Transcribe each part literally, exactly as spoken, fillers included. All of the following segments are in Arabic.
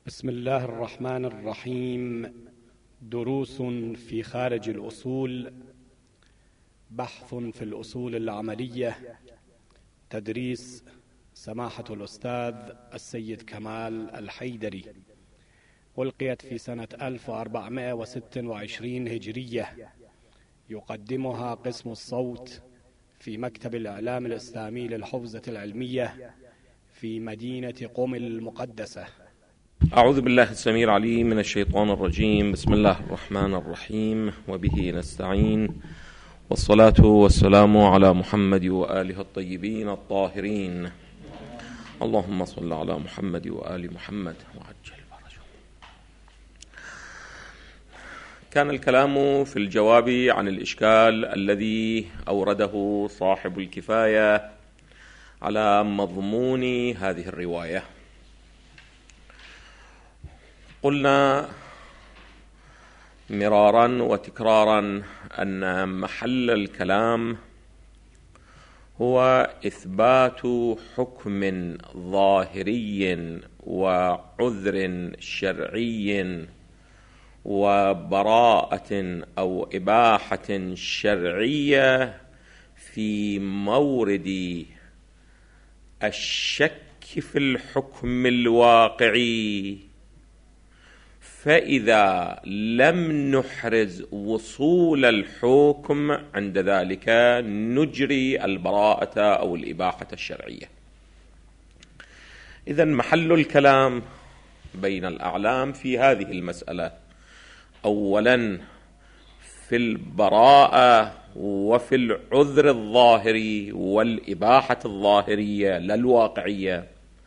بسم الله الرحمن الرحيم. دروس في خارج الأصول، بحث في الأصول العملية، تدريس سماحة الأستاذ السيد كمال الحيدري، ألقيت في سنة ألف وأربعمائة وستة وعشرين هجرية. يقدمها قسم الصوت في مكتب الإعلام الإسلامي للحفظة العلمية في مدينة قم المقدسة. أعوذ بالله السميع العليم من الشيطان الرجيم. بسم الله الرحمن الرحيم، وبه نستعين، والصلاة والسلام على محمد وآله الطيبين الطاهرين. اللهم صل على محمد وآل محمد وعجل فرجهم. كان الكلام في الجواب عن الإشكال الذي أورده صاحب الكفاية على مضمون هذه الرواية. قلنا مرارا وتكرارا أن محل الكلام هو إثبات حكم ظاهري وعذر شرعي وبراءة أو إباحة شرعية في مورد الشك في الحكم الواقعي، فإذا لم نحرز وصول الحكم عند ذلك نجري البراءة أو الإباحة الشرعية. إذن محل الكلام بين الأعلام في هذه المسألة أولا في البراءة وفي العذر الظاهري والإباحة الظاهرية لا الواقعية،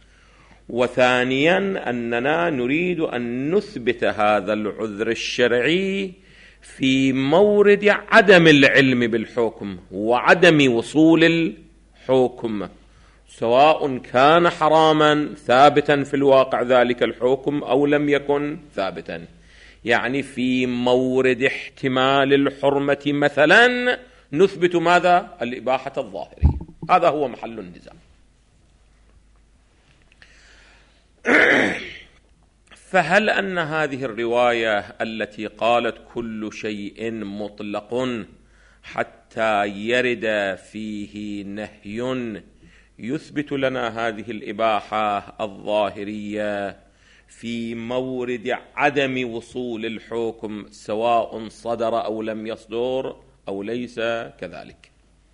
وثانيا أننا نريد أن نثبت هذا العذر الشرعي في مورد عدم العلم بالحكم وعدم وصول الحكم، سواء كان حراما ثابتا في الواقع ذلك الحكم أو لم يكن ثابتا، يعني في مورد احتمال الحرمة مثلا نثبت ماذا؟ الإباحة الظاهرية. هذا هو محل النزاع. فهل أن هذه الرواية التي قالت كل شيء مطلق حتى يرد فيه نهي يثبت لنا هذه الإباحة الظاهرية في مورد عدم وصول الحكم سواء صدر أو لم يصدر أو ليس كذلك؟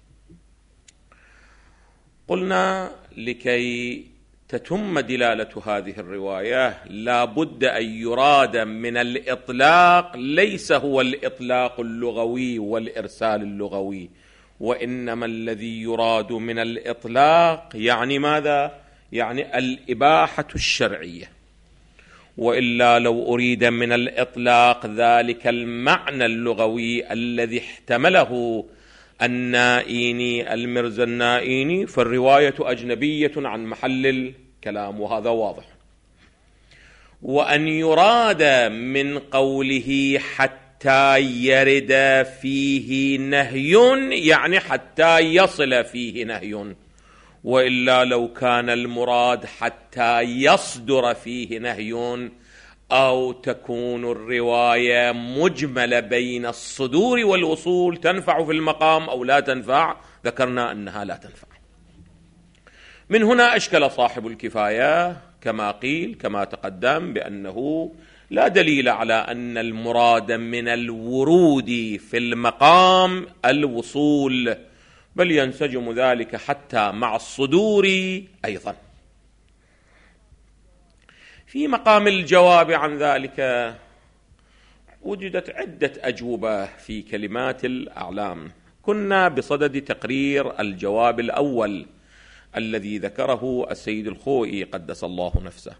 قلنا لكي تتم دلالة هذه الرواية لا بد أن يراد من الإطلاق ليس هو الإطلاق اللغوي والإرسال اللغوي، وإنما الذي يراد من الإطلاق يعني ماذا؟ يعني الإباحة الشرعية. وإلا لو أريد من الإطلاق ذلك المعنى اللغوي الذي احتمله النائيني المرزا النائيني فالرواية أجنبية عن محل الكلام، وهذا واضح. وأن يراد من قوله حتى يرد فيه نهي يعني حتى يصل فيه نهي، وإلا لو كان المراد حتى يصدر فيه نهي أو تكون الرواية مجملة بين الصدور والوصول تنفع في المقام أو لا تنفع، ذكرنا أنها لا تنفع. من هنا أشكل صاحب الكفاية كما قيل كما تقدم بأنه لا دليل على أن المراد من الورود في المقام الوصول، بل ينسجم ذلك حتى مع الصدور أيضا. في مقام الجواب عن ذلك وجدت عدة أجوبة في كلمات الأعلام. كنا بصدد تقرير الجواب الأول الذي ذكره السيد الخوئي قدس الله نفسه.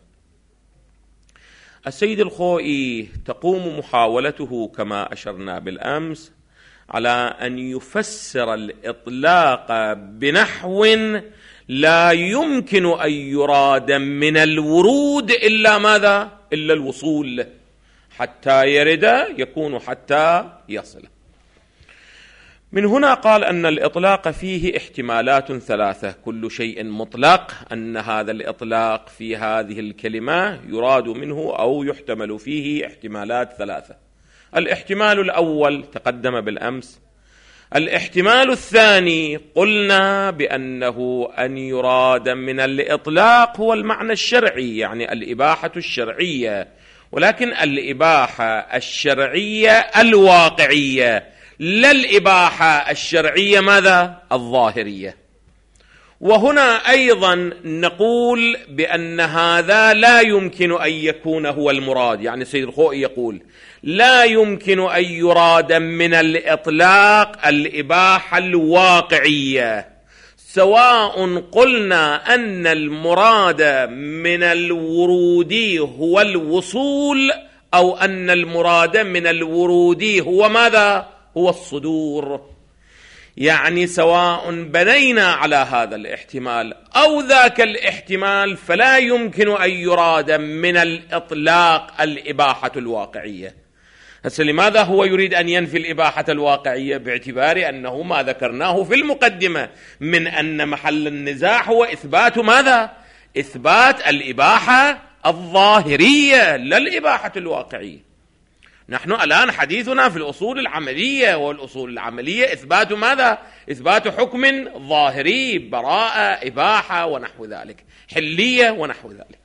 السيد الخوئي تقوم محاولته كما أشرنا بالأمس على أن يفسر الإطلاق بنحو لا يمكن أن يراد من الورود إلا ماذا؟ إلا الوصول. حتى يرد يكون حتى يصل. من هنا قال أن الإطلاق فيه احتمالات ثلاثة، كل شيء مطلق، أن هذا الإطلاق في هذه الكلمة يراد منه أو يحتمل فيه احتمالات ثلاثة. الاحتمال الأول تقدم بالأمس. الاحتمال الثاني قلنا بأنه أن يراد من الإطلاق هو المعنى الشرعي، يعني الإباحة الشرعية، ولكن الإباحة الشرعية الواقعية، لا الإباحة الشرعية ماذا؟ الظاهرية. وهنا أيضا نقول بأن هذا لا يمكن أن يكون هو المراد، يعني سيد الخوئي يقول لا يمكن أن يراد من الإطلاق الإباحة الواقعية، سواء قلنا أن المراد من الورود هو الوصول أو أن المراد من الورود هو ماذا؟ هو الصدور. يعني سواء بنينا على هذا الاحتمال أو ذاك الاحتمال فلا يمكن أن يراد من الإطلاق الإباحة الواقعية. هسه لماذا هو يريد أن ينفي الإباحة الواقعية؟ باعتبار أنه ما ذكرناه في المقدمة من أن محل النزاع هو إثبات ماذا؟ إثبات الإباحة الظاهرية لا الإباحة الواقعية. نحن الآن حديثنا في الأصول العملية، والأصول العملية إثبات ماذا؟ إثبات حكم ظاهري، براءة، إباحة ونحو ذلك، حلية ونحو ذلك.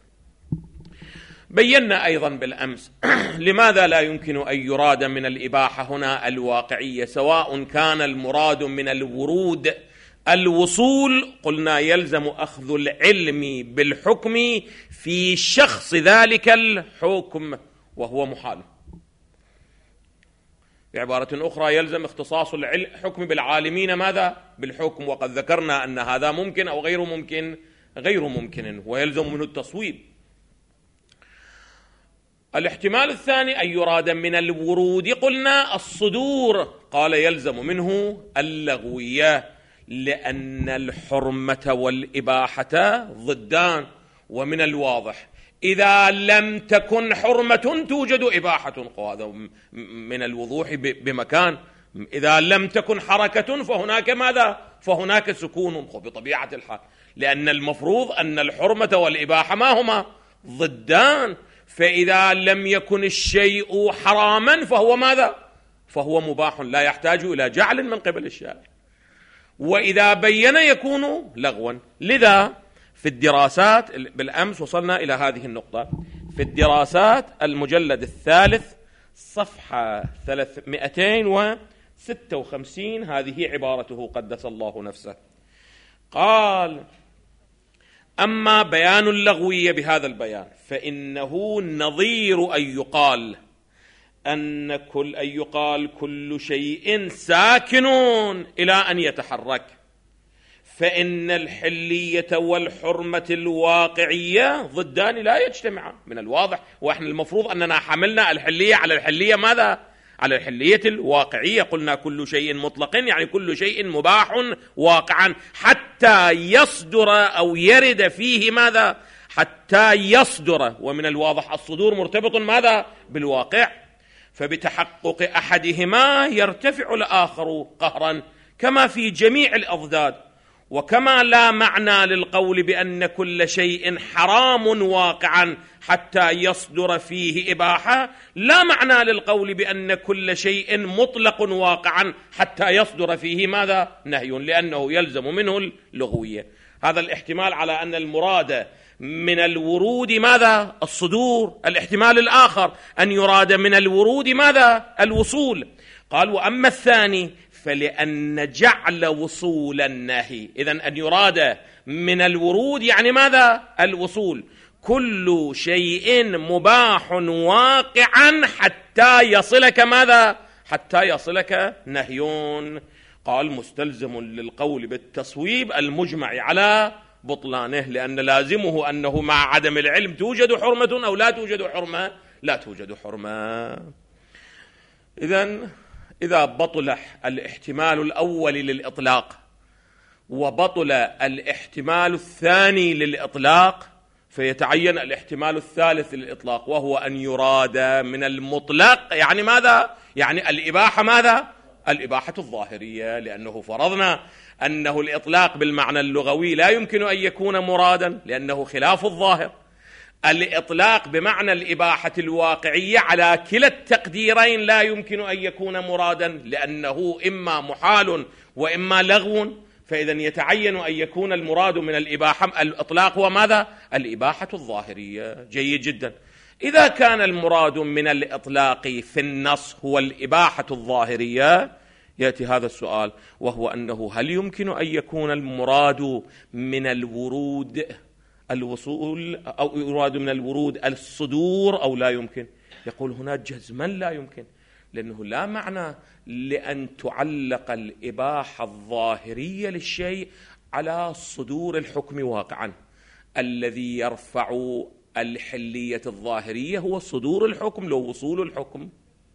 بينا أيضا بالأمس لماذا لا يمكن أن يراد من الإباحة هنا الواقعية، سواء كان المراد من الورود الوصول، قلنا يلزم أخذ العلم بالحكم في شخص ذلك الحكم وهو محال. بعبارة أخرى يلزم اختصاص الحكم بالعالمين ماذا؟ بالحكم، وقد ذكرنا أن هذا ممكن أو غير ممكن، غير ممكن، ويلزم منه التصويب. الاحتمال الثاني أن يراد من الورود قلنا الصدور، قال يلزم منه اللغوية، لأن الحرمة والإباحة ضدان، ومن الواضح إذا لم تكن حرمة توجد إباحة، وهذا من الوضوح بمكان. إذا لم تكن حركة فهناك ماذا؟ فهناك سكون بطبيعة الحال، لأن المفروض أن الحرمة والإباحة ما هما؟ ضدان. فإذا لم يكن الشيء حراما فهو ماذا؟ فهو مباح، لا يحتاج إلى جعل من قبل الشارع، وإذا بين يكون لغوا. لذا في الدراسات بالأمس وصلنا إلى هذه النقطة، في الدراسات المجلد الثالث صفحة ثلاثمائة وستة وخمسين هذه عبارته قدس الله نفسه، قال: أما بيان اللغوية بهذا البيان فإنه نظير أن يقال أن كل أن يقال كل شيء ساكن إلى أن يتحرك، فإن الحلية والحرمة الواقعية ضدان لا يجتمعان. من الواضح، وإحنا المفروض أننا حملنا الحلية على الحلية ماذا؟ على الحلية الواقعية. قلنا كل شيء مطلق يعني كل شيء مباح واقعا حتى يصدر أو يرد فيه ماذا؟ حتى يصدر. ومن الواضح الصدور مرتبط ماذا؟ بالواقع، فبتحقق أحدهما يرتفع الآخر قهرا كما في جميع الأضداد. وكما لا معنى للقول بأن كل شيء حرام واقعا حتى يصدر فيه إباحة، لا معنى للقول بأن كل شيء مطلق واقعا حتى يصدر فيه ماذا؟ نهي، لأنه يلزم منه اللغوية. هذا الاحتمال على أن المراد من الورود ماذا؟ الصدور. الاحتمال الآخر أن يراد من الورود ماذا؟ الوصول. قال: وأما الثاني فلأن جعل وصول النهي، إذن أن يراد من الورود يعني ماذا؟ الوصول. كل شيء مباح واقعا حتى يصلك ماذا؟ حتى يصلك نهيون. قال: مستلزم للقول بالتصويب المجمع على بطلانه، لأن لازمه أنه مع عدم العلم توجد حرمة أو لا توجد حرمة؟ لا توجد حرمة. إذن إذا بطل الاحتمال الأول للإطلاق وبطل الاحتمال الثاني للإطلاق، فيتعين الاحتمال الثالث للإطلاق، وهو أن يراد من المطلق يعني ماذا؟ يعني الإباحة ماذا؟ الإباحة الظاهرية، لأنه فرضنا أنه الإطلاق بالمعنى اللغوي لا يمكن أن يكون مرادا لأنه خلاف الظاهر. الإطلاق بمعنى الإباحة الواقعية على كلا التقديرين لا يمكن أن يكون مرادا لأنه إما محال وإما لغو، فإذا يتعين أن يكون المراد من الإباحة الإطلاق هو ماذا؟ الإباحة الظاهرية. جيد جدا. إذا كان المراد من الإطلاق في النص هو الإباحة الظاهرية، يأتي هذا السؤال، وهو أنه هل يمكن أن يكون المراد من الورود الوصول أو يراد من الورود الصدور أو لا يمكن؟ يقول هنا جزما لا يمكن، لأنه لا معنى لأن تعلق الإباحة الظاهرية للشيء على صدور الحكم واقعا. الذي يرفع الحلية الظاهرية هو صدور الحكم لو وصول الحكم.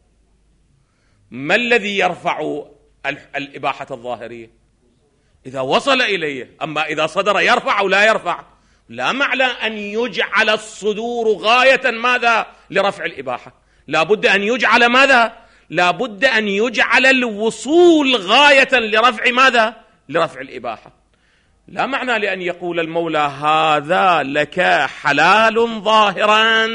ما الذي يرفع الإباحة الظاهرية؟ إذا وصل إليه. أما إذا صدر يرفع أو لا يرفع؟ لا معنى أن يجعل الصدور غاية ماذا؟ لرفع الإباحة. لا بد أن يجعل ماذا؟ لا بد أن يجعل الوصول غاية لرفع ماذا؟ لرفع الإباحة. لا معنى لأن يقول المولى هذا لك حلال ظاهرا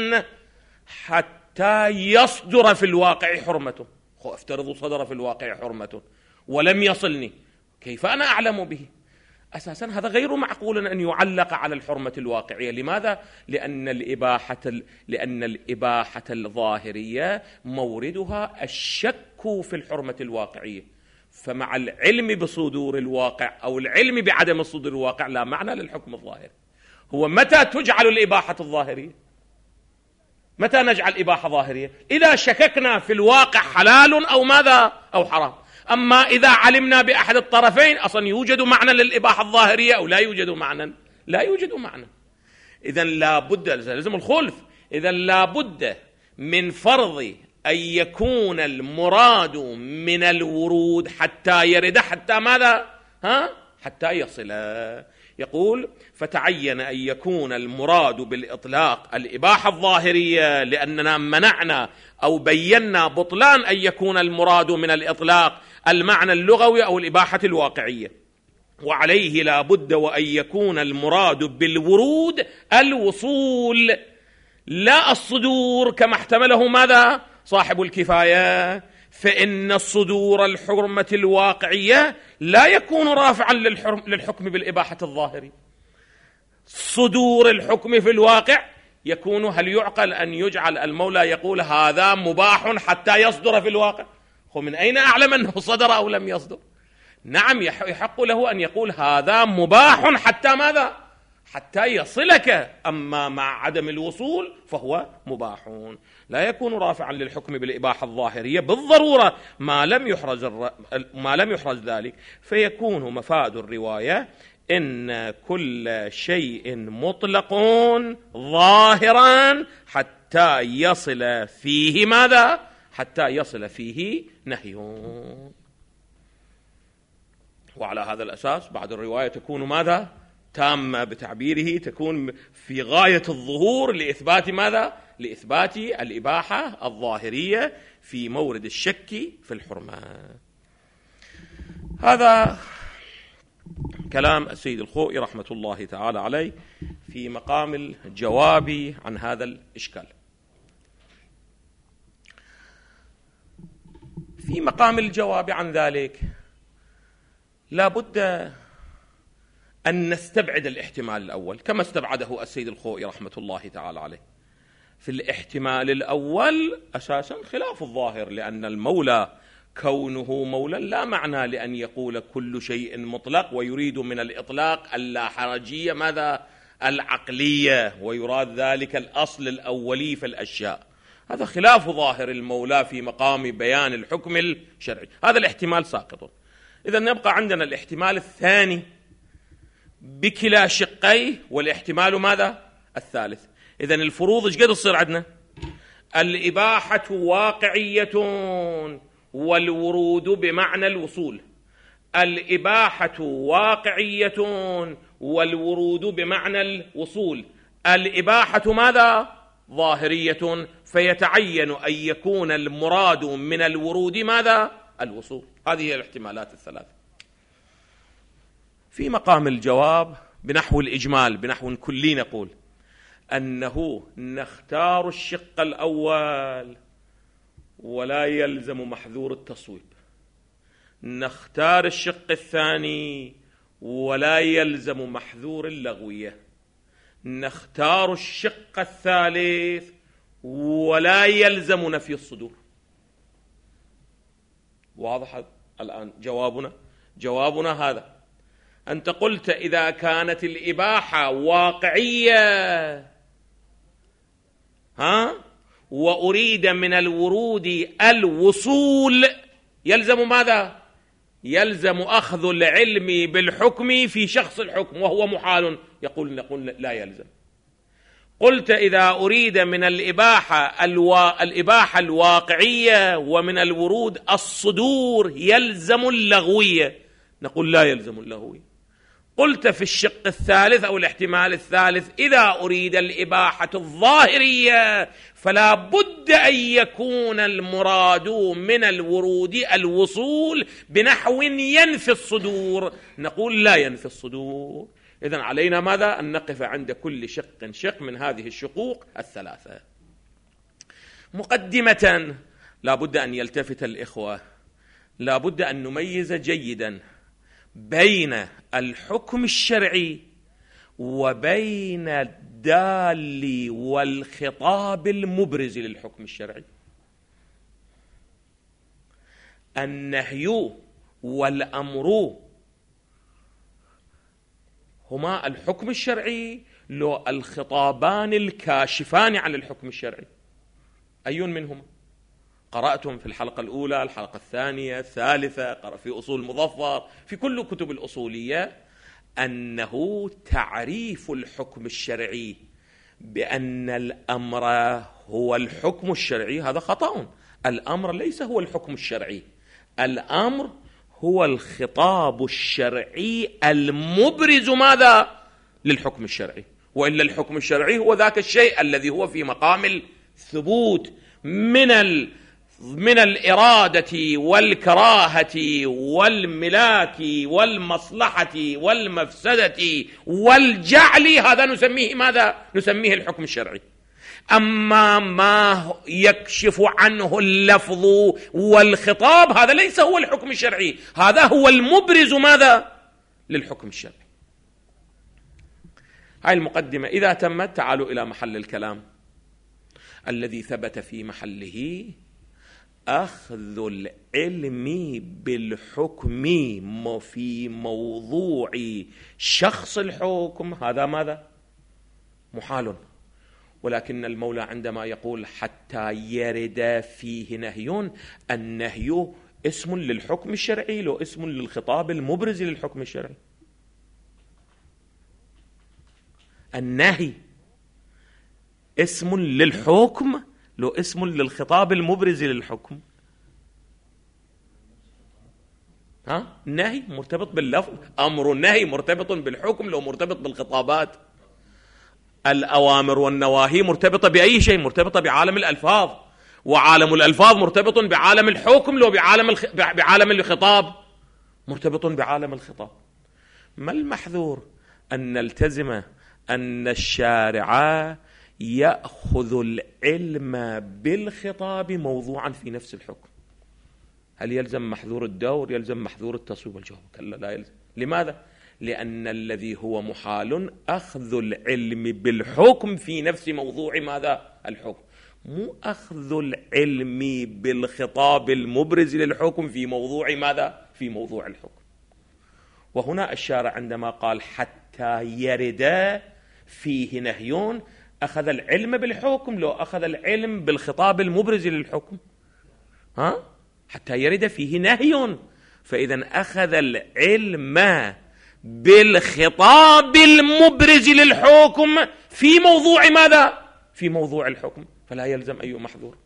حتى يصدر في الواقع حرمته. افترض صدر في الواقع حرمته ولم يصلني، كيف أنا أعلم به؟ أساسا هذا غير معقول أن يعلق على الحرمة الواقعية. لماذا؟ لأن الإباحة لأن الإباحة الظاهرية موردها الشك في الحرمة الواقعية، فمع العلم بصدور الواقع أو العلم بعدم صدور الواقع لا معنى للحكم الظاهري. هو متى تجعل الإباحة الظاهرية؟ متى نجعل إباحة ظاهرية؟ إذا شككنا في الواقع حلال أو ماذا أو حرام. أما إذا علمنا بأحد الطرفين أصلا يوجد معنى للإباحة الظاهرية أو لا يوجد معنى، لا يوجد معنى. إذن لا بد، لازم الخلف، إذن لا بد من فرض أن يكون المراد من الورود حتى يرد حتى ماذا؟ ها؟ حتى يصل. يقول فتعين أن يكون المراد بالإطلاق الإباحة الظاهرية لأننا منعنا أو بينا بطلان أن يكون المراد من الإطلاق المعنى اللغوي أو الإباحة الواقعية، وعليه لا بد وأن يكون المراد بالورود الوصول لا الصدور كما احتمله ماذا؟ صاحب الكفاية، فإن الصدور الحرمة الواقعية لا يكون رافعا للحكم بالإباحة الظاهري. صدور الحكم في الواقع يكون، هل يعقل أن يجعل المولى يقول هذا مباح حتى يصدر في الواقع؟ ومن أين أعلم أنه صدر أو لم يصدر؟ نعم يحق له أن يقول هذا مباح حتى ماذا؟ حتى يصلك، أما مع عدم الوصول فهو مباح. لا يكون رافعا للحكم بالإباحة الظاهرية بالضرورة ما لم يحرز الر... ما لم يحرز ذلك، فيكون مفاد الرواية إن كل شيء مطلق ظاهرا حتى يصل فيه ماذا؟ حتى يصل فيه نهي. وعلى هذا الأساس بعد الرواية تكون ماذا؟ تامة بتعبيره، تكون في غاية الظهور لإثبات ماذا؟ لإثبات الإباحة الظاهرية في مورد الشك في الحرمة. هذا كلام السيد الخوئي رحمة الله تعالى عليه في مقام الجواب عن هذا الإشكال. في مقام الجواب عن ذلك لا بد أن نستبعد الاحتمال الأول كما استبعده السيد الخوئي رحمة الله تعالى عليه. في الاحتمال الأول أساسا خلاف الظاهر، لأن المولى كونه مولا لا معنى لأن يقول كل شيء مطلق ويريد من الإطلاق اللا حرجية ماذا؟ العقلية، ويراد ذلك الأصل الأولي في الأشياء. هذا خلاف ظاهر المولى في مقام بيان الحكم الشرعي. هذا الاحتمال ساقط. إذن يبقى عندنا الاحتمال الثاني بكلا شقيه، والاحتمال ماذا؟ الثالث. إذن الفروض ايش قد تصير عندنا؟ الإباحة واقعية والورود بمعنى الوصول. الإباحة واقعية والورود بمعنى الوصول. الإباحة ماذا؟ ظاهرية، فيتعين أن يكون المراد من الورود ماذا؟ الوصول. هذه هي الاحتمالات الثلاثة. في مقام الجواب بنحو الإجمال، بنحو كلي، نقول أنه نختار الشق الأول ولا يلزم محذور التصويب، نختار الشق الثاني ولا يلزم محذور اللغوية، نختار الشق الثالث ولا يلزم نفي الصدور. واضح الآن جوابنا؟ جوابنا هذا. أنت قلت إذا كانت الإباحة واقعية ها وأريد من الورود الوصول، يلزم ماذا؟ يلزم أخذ العلم بالحكم في شخص الحكم وهو محال. يقول نقول لا يلزم. قلت إذا أريد من الإباحة الوا... الإباحة الواقعية ومن الورود الصدور يلزم اللغوية، نقول لا يلزم اللغوية. قلت في الشق الثالث أو الاحتمال الثالث إذا أريد الإباحة الظاهرية فلا بد أن يكون المراد من الورود الوصول بنحو ينفي الصدور، نقول لا ينفي الصدور. إذن علينا ماذا؟ أن نقف عند كل شق شق من هذه الشقوق الثلاثة. مقدمة، لا بد أن يلتفت الإخوة، لا بد أن نميز جيدا بين الحكم الشرعي وبين الدال والخطاب المبرز للحكم الشرعي. النهي والأمر هما الحكم الشرعي لو الخطابان الكاشفان عن الحكم الشرعي. أي منهما؟ قرأتم في الحلقة الأولى، الحلقة الثانية، الثالثة، قرأ في أصول مظفر، في كل كتب الأصولية، أنه تعريف الحكم الشرعي بأن الأمر هو الحكم الشرعي هذا خطأ. الأمر ليس هو الحكم الشرعي، الأمر هو الخطاب الشرعي المبرز ماذا؟ للحكم الشرعي. وإلا الحكم الشرعي هو ذاك الشيء الذي هو في مقام الثبوت من ال من الإرادة والكراهة والملاك والمصلحة والمفسدة والجعل، هذا نسميه ماذا؟ نسميه الحكم الشرعي. أما ما يكشف عنه اللفظ والخطاب هذا ليس هو الحكم الشرعي، هذا هو المبرز ماذا؟ للحكم الشرعي. هاي المقدمة إذا تمت تعالوا إلى محل الكلام الذي ثبت في محله. أخذ العلم بالحكم في موضوع شخص الحكم هذا ماذا؟ محال. ولكن المولى عندما يقول حتى يرد فيه نهي، النهي اسم للحكم الشرعي لو اسم للخطاب المبرز للحكم الشرعي. النهي اسم للحكم لو اسم للخطاب المبرز للحكم. ها؟ النهي مرتبط باللفظ، أمر النهي مرتبط بالحكم لو مرتبط بالخطابات. الأوامر والنواهي مرتبطة بأي شيء؟ مرتبطة بعالم الألفاظ، وعالم الألفاظ مرتبط بعالم الحكم لو بعالم الخ... بعالم الخطاب مرتبط بعالم الخطاب. ما المحذور؟ أن نلتزم أن الشارع يأخذ العلم بالخطاب موضوعا في نفس الحكم. هل يلزم محذور الدور؟ يلزم محذور التصويب؟ والجواب كلا لا يلزم. لماذا؟ لأن الذي هو محال أخذ العلم بالحكم في نفس موضوع ماذا؟ الحكم، مو أخذ العلم بالخطاب المبرز للحكم في موضوع ماذا؟ في موضوع الحكم. وهنا الشارع عندما قال حتى يرد فيه نهي أخذ العلم بالحكم لو أخذ العلم بالخطاب المبرز للحكم. ها؟ حتى يرد فيه نهي، فإذا أخذ العلم بالخطاب المبرز للحكم في موضوع ماذا؟ في موضوع الحكم، فلا يلزم أي محذور.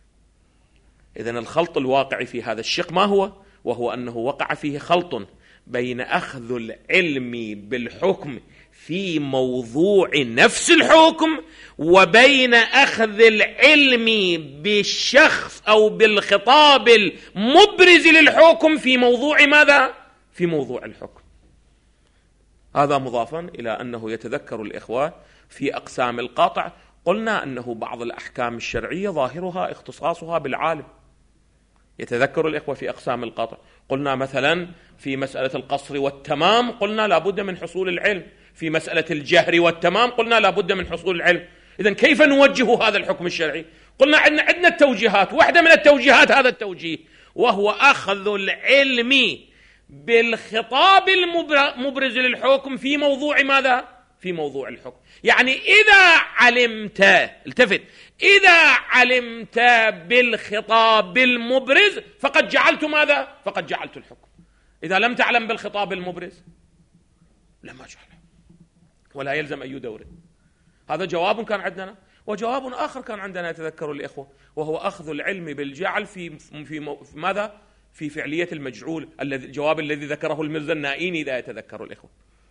إذن الخلط الواقع في هذا الشق ما هو؟ وهو أنه وقع فيه خلط بين أخذ العلم بالحكم في موضوع نفس الحكم وبين أخذ العلم بالشخص أو بالخطاب المبرز للحكم في موضوع ماذا؟ في موضوع الحكم. هذا مضافا إلى أنه يتذكر الإخوة في أقسام القاطع قلنا أنه بعض الأحكام الشرعية ظاهرها اختصاصها بالعالم. يتذكر الإخوة في أقسام القاطع قلنا مثلا في مسألة القصر والتمام قلنا لا بد من حصول العلم، في مسألة الجهر والتمام قلنا لا بد من حصول العلم. إذن كيف نوجه هذا الحكم الشرعي؟ قلنا عندنا عندنا التوجيهات، واحدة من التوجيهات هذا التوجيه وهو أخذ العلم بالخطاب المبرز للحكم في موضوع ماذا؟ في موضوع الحكم. يعني إذا علمت، التفت، إذا علمت بالخطاب المبرز فقد جعلت ماذا؟ فقد جعلت الحكم. إذا لم تعلم بالخطاب المبرز لما جعله، ولا يلزم أي دور. هذا جواب كان عندنا. وجواب آخر كان عندنا يتذكر الإخوة وهو أخذ العلم بالجعل في في, في ماذا؟ في فعلية المجعول، الذي الجواب الذي ذكره المرزا النائيني إذا يتذكر الإخوة.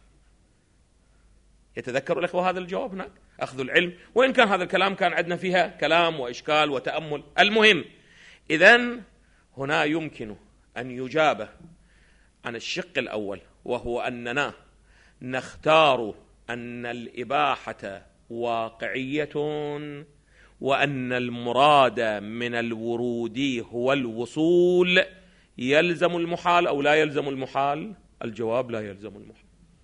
يتذكر الإخوة هذا الجواب هناك، أخذ العلم، وإن كان هذا الكلام كان عندنا فيها كلام وإشكال وتأمل. المهم إذن هنا يمكن أن يجاب عن الشق الأول وهو أننا نختار أن الإباحة واقعية وأن المراد من الورود هو الوصول. يلزم المحال أو لا يلزم المحال؟ الجواب لا يلزم المحال.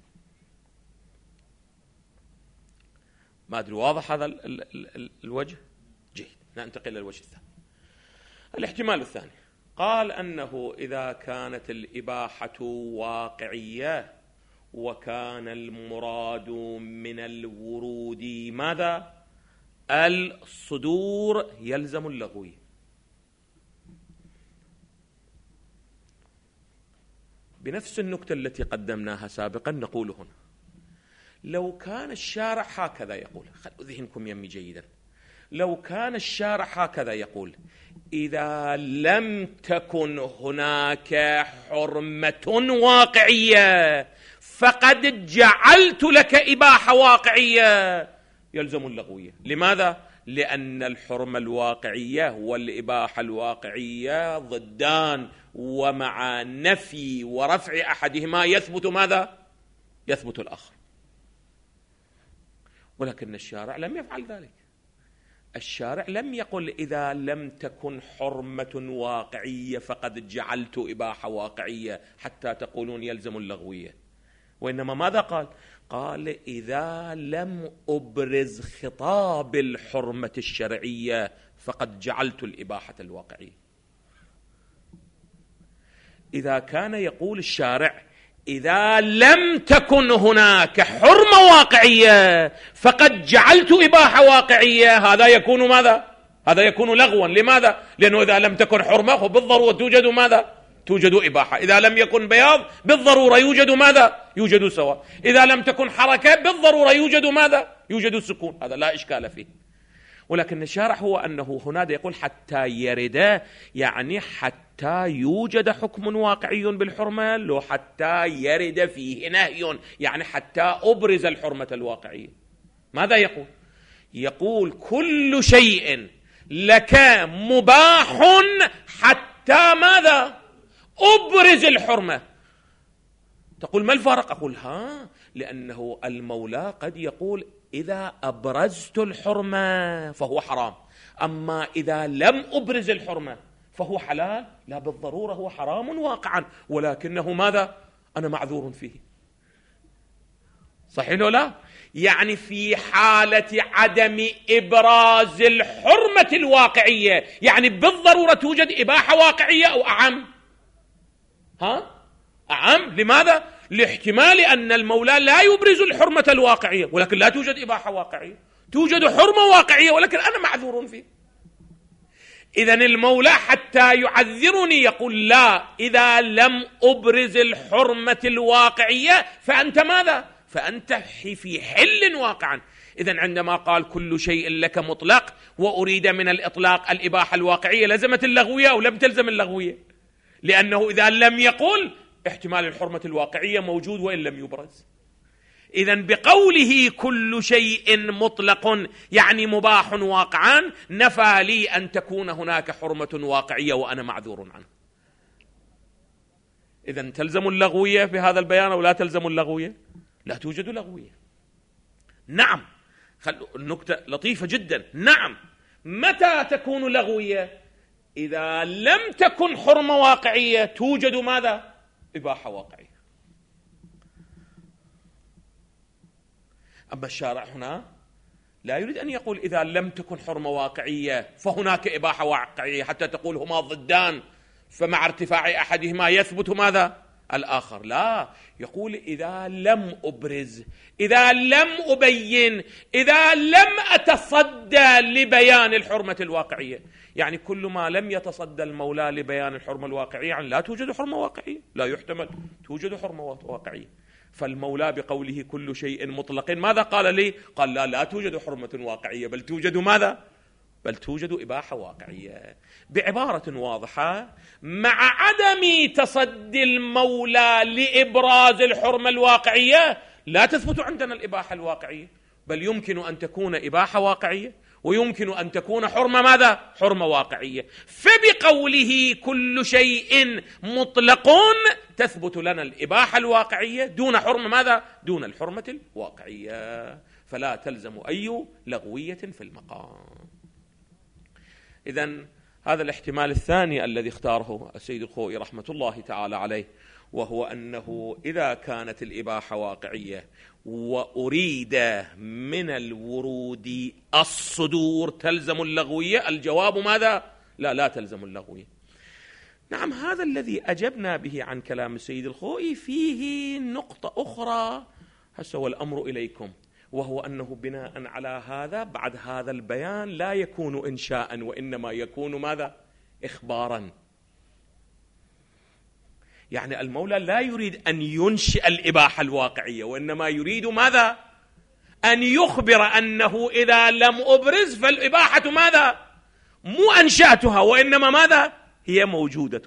ما أدري واضح هذا ال ال ال الوجه؟ جيد، ننتقل إلى الوجه الثاني. الاحتمال الثاني قال أنه إذا كانت الإباحة واقعية وكان المراد من الورود ماذا؟ الصدور، يلزم اللغوي. بنفس النكتة التي قدمناها سابقا نقول هنا لو كان الشارع هكذا يقول، خلوا ذهنكم يمي جيدا، لو كان الشارع هكذا يقول إذا لم تكن هناك حرمة واقعية فقد جعلت لك إباحة واقعية، يلزم اللغوية. لماذا؟ لأن الحرمة الواقعية والإباحة الواقعية ضدان، ومع نفي ورفع أحدهما يثبت ماذا؟ يثبت الآخر. ولكن الشارع لم يفعل ذلك. الشارع لم يقل إذا لم تكن حرمة واقعية فقد جعلت إباحة واقعية حتى تقولون يلزم اللغوية، وإنما ماذا قال؟ قال إذا لم أبرز خطاب الحرمة الشرعية فقد جعلت الإباحة الواقعية. إذا كان يقول الشارع إذا لم تكن هناك حرمة واقعية فقد جعلت إباحة واقعية، هذا يكون ماذا؟ هذا يكون لغوا. لماذا؟ لأنه إذا لم تكن حرمة بالضرورة توجد ماذا؟ توجد إباحة. إذا لم يكن بياض بالضرورة يوجد ماذا؟ يوجد سواء. إذا لم تكن حركة بالضرورة يوجد ماذا؟ يوجد سكون. هذا لا إشكال فيه. ولكن الشارع هو أنه هنا يقول حتى يرد، يعني حتى يوجد حكم واقعي بالحرمة، لو حتى يرد فيه نهي، يعني حتى أبرز الحرمة الواقعية. ماذا يقول؟ يقول كل شيء لك مباح حتى ماذا؟ أبرز الحرمة. تقول ما الفرق؟ أقول ها، لأنه المولى قد يقول إذا أبرزت الحرمة فهو حرام، أما إذا لم أبرز الحرمة فهو حلال. لا بالضرورة هو حرام واقعا، ولكنه ماذا؟ أنا معذور فيه. صحيح ولا لا؟ يعني في حالة عدم إبراز الحرمة الواقعية يعني بالضرورة توجد إباحة واقعية أو أعم؟ ها؟ أعم. لماذا؟ لاحتمال أن المولى لا يبرز الحرمة الواقعية ولكن لا توجد إباحة واقعية، توجد حرمة واقعية ولكن أنا معذور فيه. إذن المولى حتى يعذرني يقول لا، إذا لم أبرز الحرمة الواقعية فأنت ماذا؟ فأنت في حل واقعا. إذن عندما قال كل شيء لك مطلق وأريد من الإطلاق الإباحة الواقعية، لزمت اللغوية أو لم تلزم اللغوية؟ لأنه إذا لم يقول احتمال الحرمة الواقعية موجود وإن لم يبرز. إذن بقوله كل شيء مطلق يعني مباح واقعا، نفى لي أن تكون هناك حرمة واقعية وأنا معذور عنه. إذن تلزم اللغوية بهذا البيان أو لا تلزم اللغوية؟ لا توجد لغوية. نعم، النكتة لطيفة جدا. نعم، متى تكون لغوية؟ إذا لم تكن حرمة واقعية توجد ماذا؟ إباحة واقعية. أما الشارع هنا لا يريد أن يقول إذا لم تكن حرمة واقعية فهناك إباحة واقعية حتى تقول هما ضدان فمع ارتفاع أحدهما يثبت ماذا؟ الآخر. لا، يقول إذا لم أبرز، إذا لم أبين، إذا لم أتصدى لبيان الحرمة الواقعية. يعني كل ما لم يتصدى المولى لبيان الحرمة الواقعية يعني لا توجد حرمة واقعية، لا يحتمل توجد حرمة واقعية. فالمولى بقوله كل شيء مطلق ماذا قال لي؟ قال لا لا توجد حرمة واقعية، بل توجد ماذا؟ بل توجد إباحة واقعية. بعبارة واضحة، مع عدم تصدي المولى لإبراز الحرمة الواقعية لا تثبت عندنا الإباحة الواقعية، بل يمكن أن تكون إباحة واقعية ويمكن أن تكون حرمة ماذا؟ حرمة واقعية. فبقوله كل شيء مطلق تثبت لنا الإباحة الواقعية دون حرمة ماذا؟ دون الحرمة الواقعية، فلا تلزم أي لغوية في المقام. إذن هذا الاحتمال الثاني الذي اختاره السيد الخوئي رحمة الله تعالى عليه، وهو أنه إذا كانت الإباحة واقعية وأريد من الورود الصدور تلزم اللغوية؟ الجواب ماذا؟ لا لا تلزم اللغوية. نعم، هذا الذي أجبنا به عن كلام السيد الخوئي فيه نقطة أخرى هسه والأمر إليكم، وهو أنه بناء على هذا بعد هذا البيان لا يكون إنشاء وإنما يكون ماذا؟ إخبارا. يعني المولى لا يريد أن ينشئ الإباحة الواقعية، وإنما يريد ماذا؟ أن يخبر أنه إذا لم أبرز فالإباحة ماذا؟ مو أنشأتها وإنما ماذا؟ هي موجودة.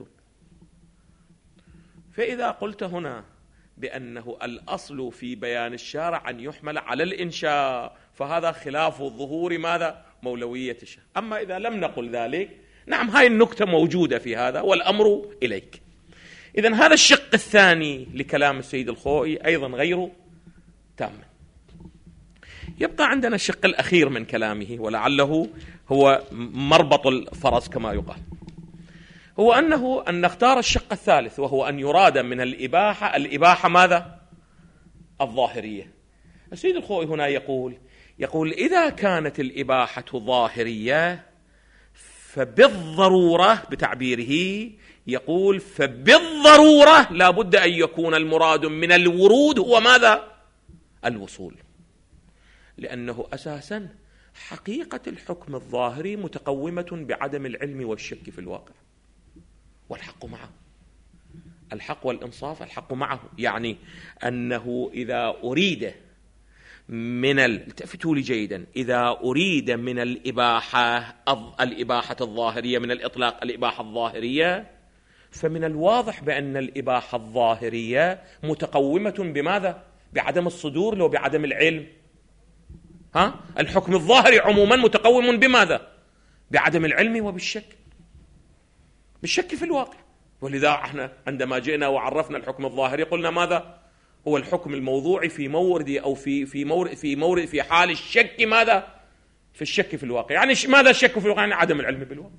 فإذا قلت هنا بأنه الأصل في بيان الشارع أن يحمل على الإنشاء، فهذا خلاف الظهور ماذا؟ مولوية الشارع. أما إذا لم نقل ذلك، نعم هاي النكتة موجودة في هذا والأمر إليك. إذن هذا الشق الثاني لكلام السيد الخوئي أيضا غير تام. يبقى عندنا الشق الأخير من كلامه، ولعله هو مربط الفرس كما يقال، هو أنه أن نختار الشق الثالث، وهو أن يراد من الإباحة الإباحة ماذا؟ الظاهرية. السيد الخوئي هنا يقول يقول إذا كانت الإباحة ظاهرية فبالضرورة، بتعبيره يقول فبالضرورة لا بد أن يكون المراد من الورود هو ماذا؟ الوصول، لأنه أساسا حقيقة الحكم الظاهري متقومة بعدم العلم والشك في الواقع، والحق معه، الحق والإنصاف الحق معه. يعني أنه إذا أريد من ال... التفتوا لي جيدا، إذا أريد من الإباحة الإباحة الظاهرية، من الإطلاق الإباحة الظاهرية، فمن الواضح بأن الإباحة الظاهرية متقومة بماذا؟ بعدم الصدور لو بعدم العلم. ها؟ الحكم الظاهري عموما متقوم بماذا؟ بعدم العلم وبالشك، بالشك في الواقع. ولذا احنا عندما جئنا وعرفنا الحكم الظاهري قلنا ماذا؟ هو الحكم الموضوعي في مورد أو في في مورد في مورد في حال الشك ماذا؟ في الشك في الواقع. يعني ماذا الشك في الواقع؟ يعني عدم العلم بالواقع.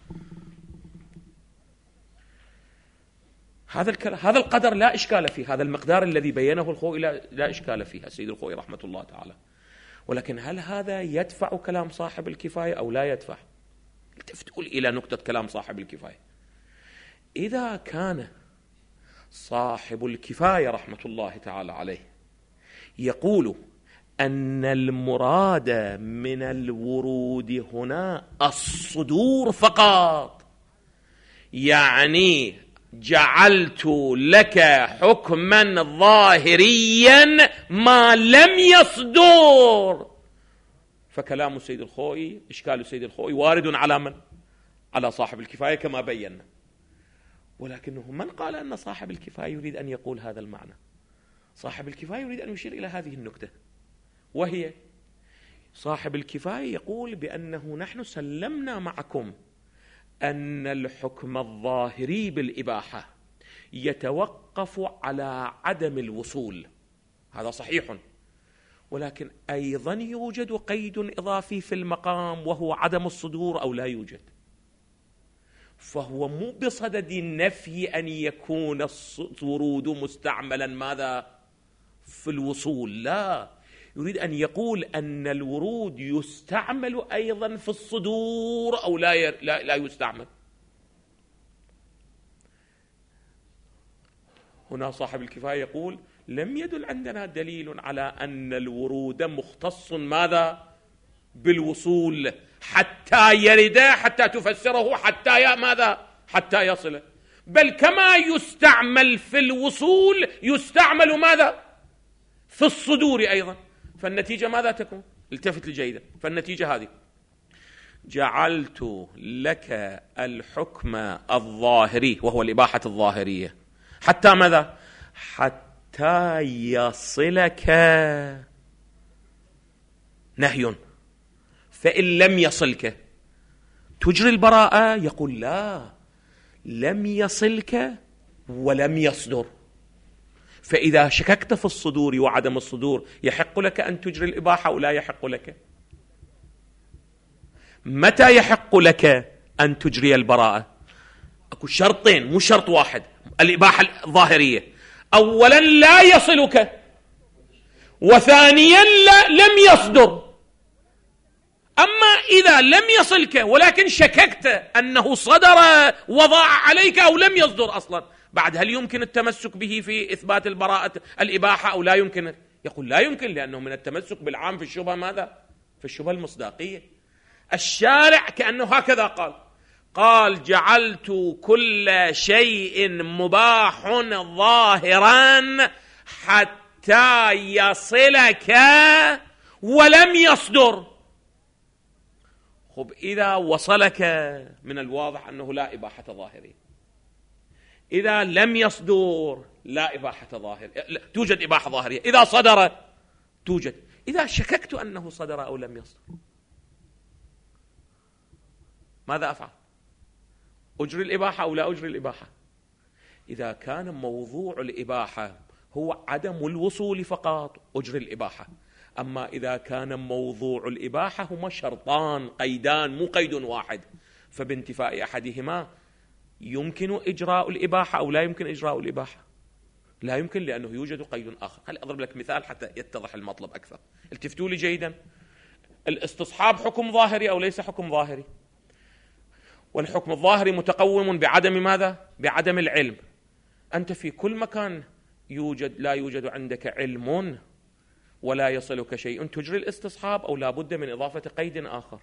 هذا الكلام، هذا القدر لا إشكال فيه، هذا المقدار الذي بينه الخوئي لا, لا إشكال فيه السيد الخوئي رحمة الله تعالى. ولكن هل هذا يدفع كلام صاحب الكفاية أو لا يدفع؟ تقول إلى نقطة كلام صاحب الكفاية. إذا كان صاحب الكفاية رحمة الله تعالى عليه يقول أن المراد من الورود هنا الصدور فقط، يعني جعلت لك حكما ظاهريا ما لم يصدر، فكلام السيد الخوئي، إشكال السيد الخوئي وارد على من؟ على صاحب الكفاية كما بينا. ولكنه من قال أن صاحب الكفاية يريد أن يقول هذا المعنى؟ صاحب الكفاية يريد أن يشير إلى هذه النكتة، وهي صاحب الكفاية يقول بأنه نحن سلمنا معكم أن الحكم الظاهري بالإباحة يتوقف على عدم الوصول، هذا صحيح، ولكن أيضا يوجد قيد إضافي في المقام وهو عدم الصدور أو لا يوجد. فهو مو بصدد النفي أن يكون الورود مستعملا ماذا في الوصول، لا، يريد أن يقول أن الورود يستعمل أيضا في الصدور أو لا لا, لا يستعمل. هنا صاحب الكفاية يقول لم يدل عندنا دليل على أن الورود مختص ماذا بالوصول حتى يرد، حتى تفسره، حتى يا ماذا حتى يصل، بل كما يستعمل في الوصول يستعمل ماذا في الصدور أيضا. فالنتيجة ماذا تكون؟ التفت لجيدا، فالنتيجة هذه: جعلت لك الحكم الظاهري وهو الإباحة الظاهرية حتى ماذا؟ حتى يصلك نهي، فإن لم يصلك تجري البراءة. يقول لا، لم يصلك ولم يصدر، فإذا شككت في الصدور وعدم الصدور يحق لك أن تجري الإباحة أو لا يحق لك؟ متى يحق لك أن تجري البراءة؟ أكو شرطين مو شرط واحد. الإباحة الظاهرية أولا لا يصلك، وثانيا لا لم يصدر. أما إذا لم يصلك ولكن شككت أنه صدر وضاع عليك أو لم يصدر أصلا، بعد هل يمكن التمسك به في إثبات البراءة الإباحة أو لا يمكن؟ يقول لا يمكن، لأنه من التمسك بالعام في الشبهة ماذا؟ في الشبهة المصداقية. الشارع كأنه هكذا قال قال جعلت كل شيء مباح ظاهرا حتى يصلك ولم يصدر. خب إذا وصلك من الواضح أنه لا إباحة ظاهرية، إذا لم يصدر لا إباحة ظاهرية، توجد إباحة ظاهرية، إذا صدر توجد. إذا شككت أنه صدر أو لم يصدر ماذا أفعل؟ أجري الإباحة أو لا أجري الإباحة؟ إذا كان موضوع الإباحة هو عدم الوصول فقط أجري الإباحة. أما إذا كان موضوع الإباحة هما شرطان قيدان مو قيد واحد، فبانتفاء أحدهما يمكن إجراء الإباحة أو لا يمكن إجراء الإباحة؟ لا يمكن، لأنه يوجد قيد آخر. هل أضرب لك مثال حتى يتضح المطلب أكثر؟ التفتوا لي جيدا. الاستصحاب حكم ظاهري أو ليس حكم ظاهري؟ والحكم الظاهري متقوم بعدم ماذا؟ بعدم العلم. أنت في كل مكان يوجد لا يوجد عندك علم ولا يصلك شيء، تجري الاستصحاب أو لا بد من إضافة قيد آخر؟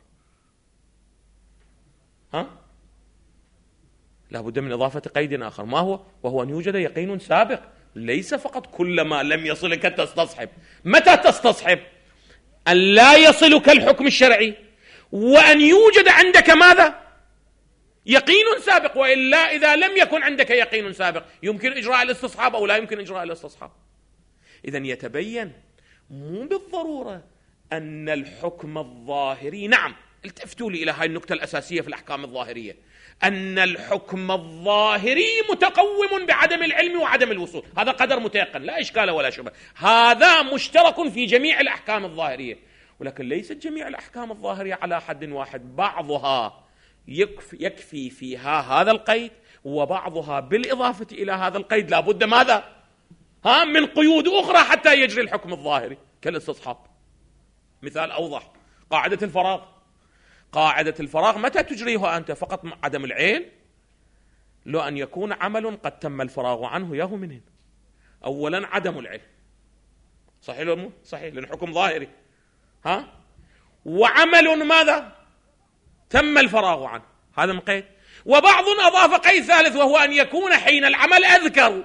ها؟ لا بد من إضافة قيد آخر، ما هو؟ وهو أن يوجد يقين سابق، ليس فقط كلما لم يصلك تستصحب. متى تستصحب؟ أن لا يصلك الحكم الشرعي وأن يوجد عندك ماذا؟ يقين سابق، وإلا إذا لم يكن عندك يقين سابق يمكن إجراء الاستصحاب أو لا يمكن إجراء الاستصحاب. إذن يتبين مو بالضرورة أن الحكم الظاهري، نعم التفتوا لي إلى هاي النقطة الأساسية في الأحكام الظاهرية، أن الحكم الظاهري متقوم بعدم العلم وعدم الوصول، هذا قدر متيقن لا إشكال ولا شبه، هذا مشترك في جميع الأحكام الظاهرية. ولكن ليست جميع الأحكام الظاهرية على حد واحد، بعضها يكفي, يكفي فيها هذا القيد، وبعضها بالإضافة إلى هذا القيد لابد ماذا؟ ها من قيود أخرى حتى يجري الحكم الظاهري كالاستصحاب. مثال أوضح، قاعدة الفراغ. قاعدة الفراغ متى تجريها أنت؟ فقط عدم العلم؟ لو أن يكون عمل قد تم الفراغ عنه ياهو منه. أولا عدم العلم، صحيح ولا مو صحيح؟ لأن حكم ظاهري. ها وعمل ماذا؟ تم الفراغ عنه، هذا من قيد. وبعض أضاف قيد ثالث وهو أن يكون حين العمل أذكر.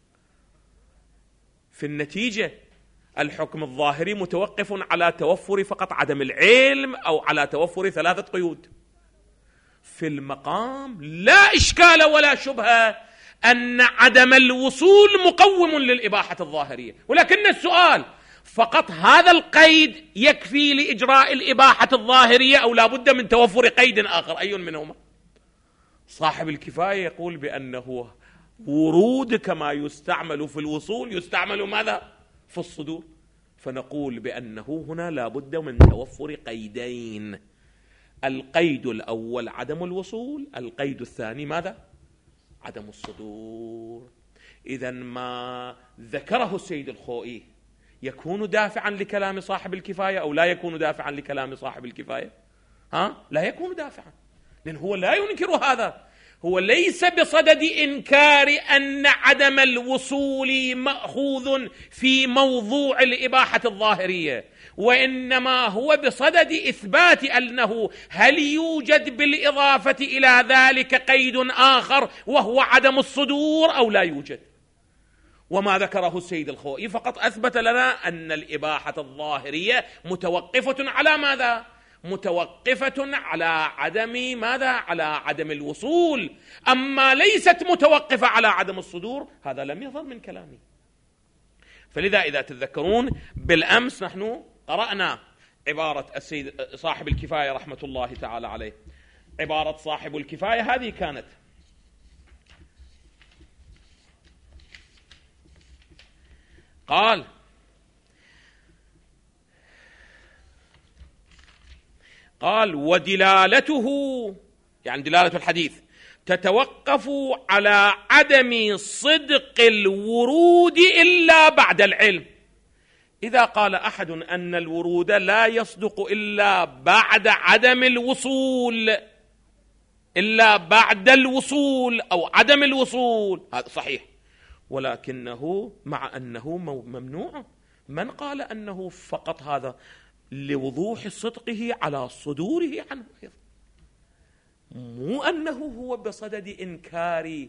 في النتيجة الحكم الظاهري متوقف على توفر فقط عدم العلم أو على توفر ثلاثة قيود. في المقام لا إشكال ولا شبهة أن عدم الوصول مقوم للإباحة الظاهرية، ولكن السؤال فقط هذا القيد يكفي لإجراء الإباحة الظاهرية أو لا بد من توفر قيد آخر؟ أي منهما؟ صاحب الكفاية يقول بأنه ورود كما يستعمل في الوصول يستعمل ماذا؟ في الصدور. فنقول بأنه هنا لا بد من توفر قيدين: القيد الأول عدم الوصول، القيد الثاني ماذا؟ عدم الصدور. إذن ما ذكره السيد الخوئي يكون دافعا لكلام صاحب الكفاية أو لا يكون دافعا لكلام صاحب الكفاية؟ ها؟ لا يكون دافعا، لأن هو لا ينكر هذا. هو ليس بصدد إنكار أن عدم الوصول مأخوذ في موضوع الإباحة الظاهرية، وإنما هو بصدد إثبات أنه هل يوجد بالإضافة إلى ذلك قيد آخر وهو عدم الصدور أو لا يوجد. وما ذكره السيد الخوئي فقط أثبت لنا أن الإباحة الظاهرية متوقفة على ماذا؟ متوقفة على عدم ماذا؟ على عدم الوصول، أما ليست متوقفة على عدم الصدور. هذا لم يظهر من كلامي. فلذا إذا تتذكرون بالأمس نحن قرأنا عبارة السيد صاحب الكفاية رحمة الله تعالى عليه. عبارة صاحب الكفاية هذه كانت: قال قال ودلالته، يعني دلالة الحديث، تتوقف على عدم صدق الورود إلا بعد العلم. إذا قال أحد أن الورود لا يصدق إلا بعد عدم الوصول، إلا بعد الوصول أو عدم الوصول، هذا صحيح، ولكنه مع أنه ممنوع. من قال أنه فقط هذا؟ لوضوح صدقه على صدوره عنه أيضا، مو أنه هو بصدد إنكار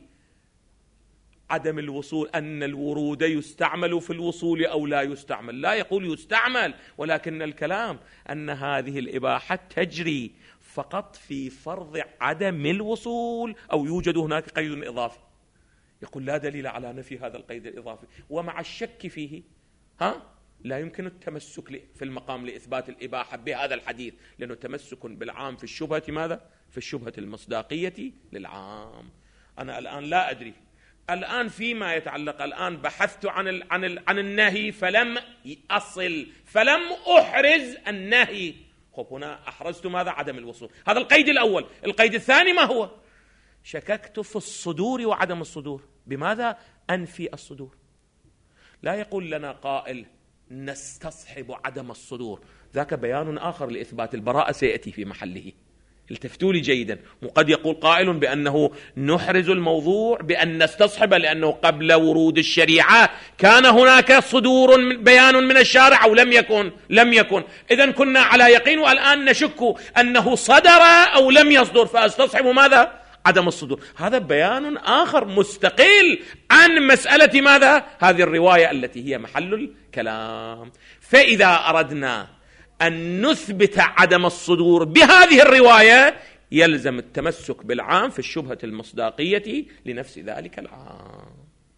عدم الوصول، أن الورود يستعمل في الوصول أو لا يستعمل. لا، يقول يستعمل، ولكن الكلام أن هذه الإباحة تجري فقط في فرض عدم الوصول أو يوجد هناك قيد إضافي. يقول لا دليل على نفي هذا القيد الإضافي، ومع الشك فيه ها لا يمكن التمسك في المقام لإثبات الإباحة بهذا الحديث، لأنه تمسك بالعام في الشبهة ماذا؟ في الشبهة المصداقية للعام. أنا الآن لا أدري، الآن فيما يتعلق، الآن بحثت عن ال عن ال عن النهي فلم أصل، فلم أحرز النهي. خب هنا أحرزت ماذا؟ عدم الوصول. هذا القيد الأول. القيد الثاني ما هو؟ شككت في الصدور وعدم الصدور. بماذا أنفي الصدور؟ لا يقول لنا قائل نستصحب عدم الصدور، ذاك بيان آخر لإثبات البراءة سيأتي في محله. التفتوا لي جيدا. وقد يقول قائل بأنه نحرز الموضوع بأن نستصحب، لأنه قبل ورود الشريعة كان هناك صدور بيان من الشارع أو لم يكن؟ لم يكن. إذن كنا على يقين، والآن نشك أنه صدر أو لم يصدر، فأستصحب ماذا؟ عدم الصدور. هذا بيان آخر مستقل عن مسألة ماذا؟ هذه الرواية التي هي محل الكلام. فإذا أردنا أن نثبت عدم الصدور بهذه الرواية يلزم التمسك بالعام في الشبهة المصداقية لنفس ذلك العام.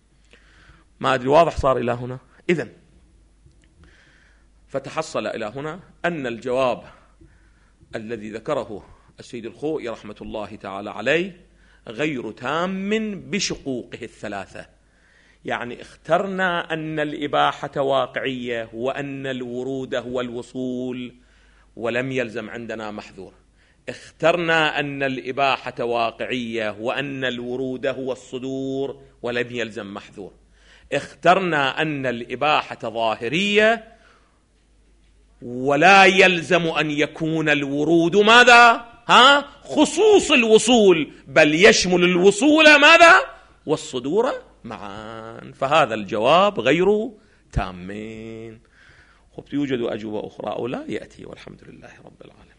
ما أدري واضح صار إلى هنا؟ إذن فتحصل إلى هنا أن الجواب الذي ذكره السيد الخوئي رحمة الله تعالى عليه غير تام بشقوقه الثلاثة. يعني اخترنا أن الإباحة واقعية وأن الورود هو الوصول ولم يلزم عندنا محذور. اخترنا أن الإباحة واقعية وأن الورود هو الصدور ولم يلزم محذور. اخترنا أن الإباحة ظاهرية ولا يلزم أن يكون الورود ماذا؟ ها؟ خصوص الوصول، بل يشمل الوصول ماذا؟ والصدور معا. فهذا الجواب غير تامين. خب يوجد أجوبة أخرى أو لا؟ يأتي، والحمد لله رب العالمين.